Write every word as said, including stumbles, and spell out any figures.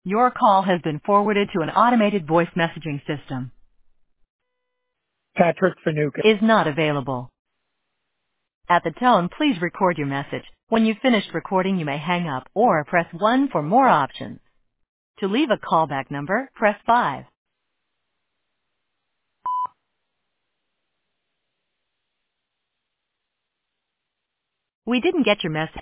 Your call has been forwarded to an automated voice messaging system. Patrick Fanuka. Is not available. At the tone, please record your message. When you've finished recording, you may hang up or press one for more options. To leave a callback number, press five. We didn't get your message.